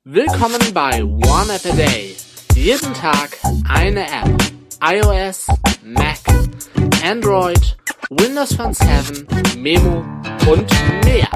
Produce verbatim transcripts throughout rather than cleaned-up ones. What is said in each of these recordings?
Willkommen bei One App a Day. Jeden Tag eine App. iOS, Mac, Android, Windows Phone sieben, Memo und mehr.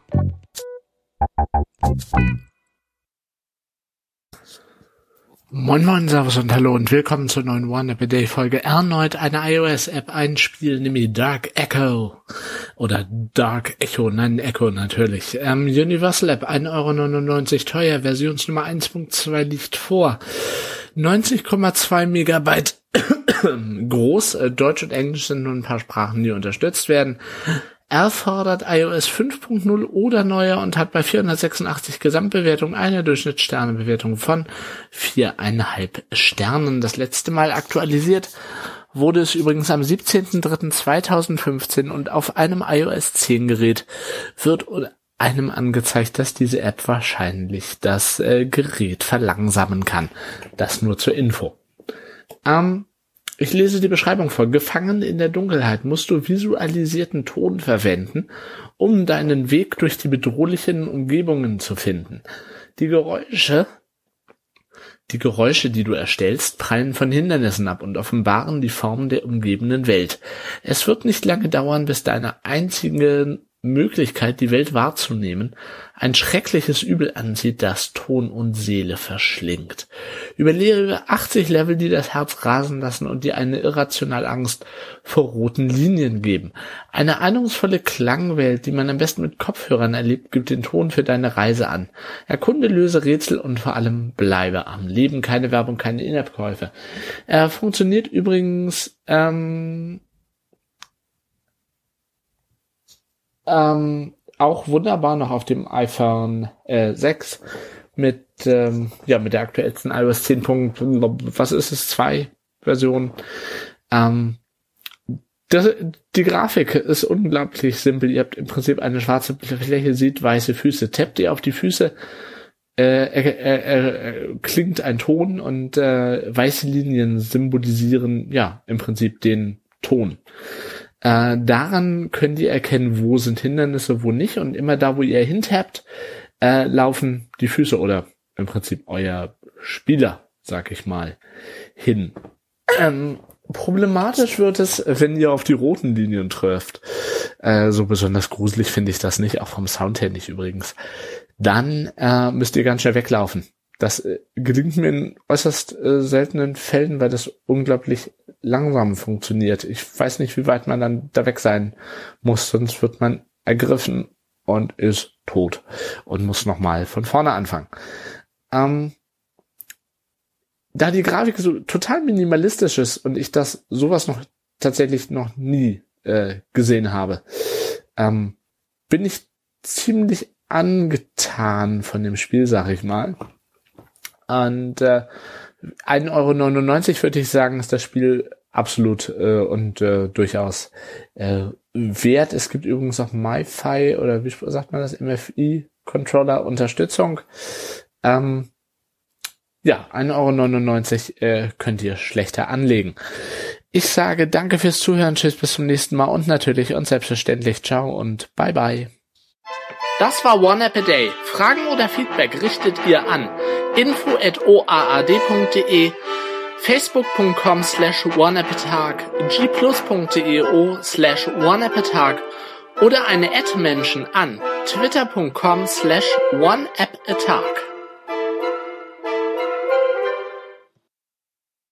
Moin Moin, Servus und Hallo und willkommen zur neuen One App a Day Folge. Erneut eine iOS-App, ein Spiel, nämlich Dark Echo. Oder Dark Echo, nein, Echo natürlich. Ähm, Universal App, ein Euro neunundneunzig teuer, Versionsnummer eins Punkt zwei liegt vor. neunzig Komma zwei Megabyte groß, äh, Deutsch und Englisch sind nur ein paar Sprachen, die unterstützt werden. Erfordert iOS fünf Punkt null oder neuer und hat bei vierhundertsechsundachtzig Gesamtbewertungen eine Durchschnittssternebewertung von vier Komma fünf Sternen. Das letzte Mal aktualisiert wurde es übrigens am siebzehnten dritten zweitausendfünfzehn und auf einem iOS zehn Gerät wird einem angezeigt, dass diese App wahrscheinlich das äh, Gerät verlangsamen kann. Das nur zur Info. Ähm, Ich lese die Beschreibung vor. Gefangen in der Dunkelheit musst du visualisierten Ton verwenden, um deinen Weg durch die bedrohlichen Umgebungen zu finden. Die Geräusche, die Geräusche, die du erstellst, prallen von Hindernissen ab und offenbaren die Form der umgebenden Welt. Es wird nicht lange dauern, bis deine einzige Möglichkeit, die Welt wahrzunehmen, ein schreckliches Übel anzieht, das Ton und Seele verschlingt. Überlebe achtzig Level, die das Herz rasen lassen und dir eine irrationale Angst vor roten Linien geben. Eine ahnungsvolle Klangwelt, die man am besten mit Kopfhörern erlebt, gibt den Ton für deine Reise an. Erkunde, löse Rätsel und vor allem bleibe am Leben. Keine Werbung, keine In-App-Käufe. Er funktioniert übrigens ähm, Ähm, auch wunderbar noch auf dem iPhone äh, sechs mit ähm, ja mit der aktuellsten iOS zehn. Was ist es? zwei Version. Ähm, das, die Grafik ist unglaublich simpel. Ihr habt im Prinzip eine schwarze Fläche, seht weiße Füße. Tappt ihr auf die Füße, äh, äh, äh, äh, klingt ein Ton und äh, weiße Linien symbolisieren ja im Prinzip den Ton. Äh, daran könnt ihr erkennen, wo sind Hindernisse, wo nicht. Und immer da, wo ihr hintappt, äh, laufen die Füße oder im Prinzip euer Spieler, sag ich mal, hin. Ähm, problematisch wird es, wenn ihr auf die roten Linien trefft. Äh, so besonders gruselig finde ich das nicht, auch vom Sound her nicht übrigens. Dann äh, müsst ihr ganz schnell weglaufen. Das äh, gelingt mir in äußerst äh, seltenen Fällen, weil das unglaublich langsam funktioniert. Ich weiß nicht, wie weit man dann da weg sein muss, sonst wird man ergriffen und ist tot und muss nochmal von vorne anfangen. Ähm, da die Grafik so total minimalistisch ist und ich das sowas noch tatsächlich noch nie äh, gesehen habe, ähm, bin ich ziemlich angetan von dem Spiel, sag ich mal. Und äh, ein Euro neunundneunzig würde ich sagen, ist das Spiel absolut äh, und äh, durchaus äh, wert. Es gibt übrigens auch MiFi oder wie sagt man das, M F I-Controller-Unterstützung. Ähm, ja, ein Euro neunundneunzig äh, könnt ihr schlechter anlegen. Ich sage danke fürs Zuhören, tschüss, bis zum nächsten Mal und natürlich und selbstverständlich ciao und bye bye. Das war One App a Day. Fragen oder Feedback richtet ihr an info at o a a d punkt d e, facebook punkt com slash oneappatag, g plus punkt d e o slash oneappatag oder eine Ad-Menschen an twitter punkt com slash oneappatag.